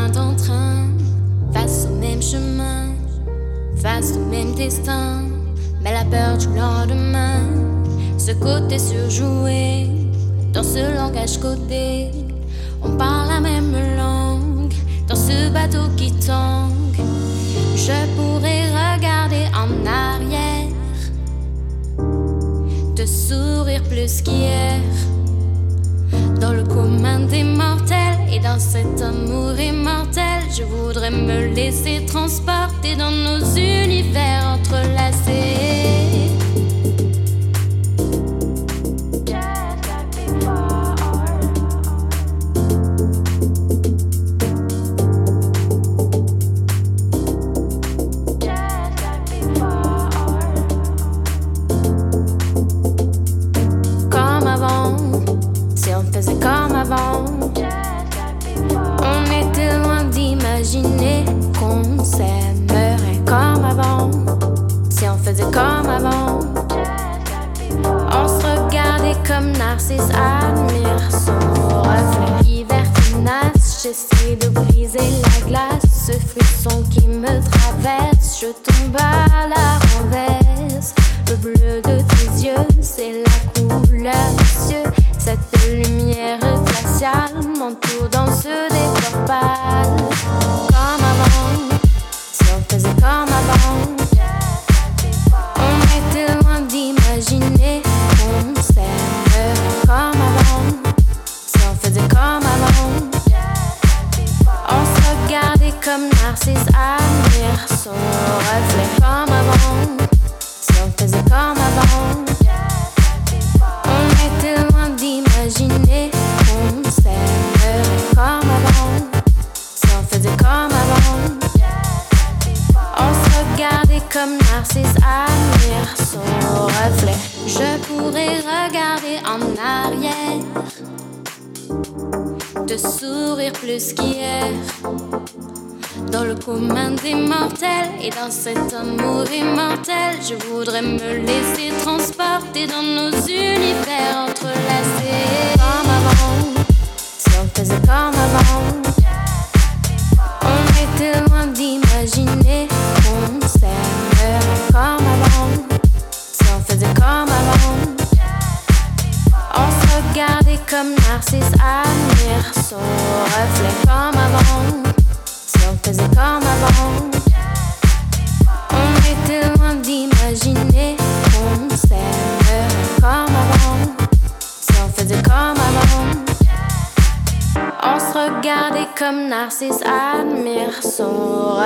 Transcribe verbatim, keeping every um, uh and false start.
est en train, face au même chemin, face au même destin. Mais la peur du lendemain, ce côté surjoué, dans ce langage codé, on parle la même langue, dans ce bateau qui tangue. Je pourrais regarder en arrière, te sourire plus qu'hier. Dans le commun des mortels et dans cet amour immortel, je voudrais me laisser transporter dans nos univers entrelacés. Comme avant, si on faisait comme avant, on était loin d'imaginer qu'on s'aimerait comme avant. Si on faisait comme avant, on se regardait comme Narcisse admire son reflet. Hiver tenace, j'essaie de briser la glace. Ce frisson qui me traverse, je tombe à la renverse. Le bleu de tes yeux, c'est la couleur des cieux. Cette lumière glaciale m'entoure dans ce décor pâle. Comme avant, si on faisait comme avant, on était loin d'imaginer qu'on s'aimerait comme avant. Si on faisait comme avant, on se regardait comme Narcisse admire son reflet. Comme avant, si on faisait comme avant, on était loin d'imaginer qu'on s'aimerait comme avant. Si on faisait comme avant, on se regardait comme Narcisse admire son reflet. Je pourrais regarder en arrière, te sourire plus qu'hier. Dans le commun des mortels et dans cet amour immortel, je voudrais me laisser transporter dans nos univers entrelacés. Comme avant, si on faisait comme avant, on était loin d'imaginer qu'on s'aimerait comme avant. Si on faisait comme avant, on se regardait comme Narcisse admire son reflet. Comme avant, si on faisait comme avant, on était loin d'imaginer qu'on s'aimerait comme avant. Si on faisait comme avant, on se regardait comme Narcisse admire son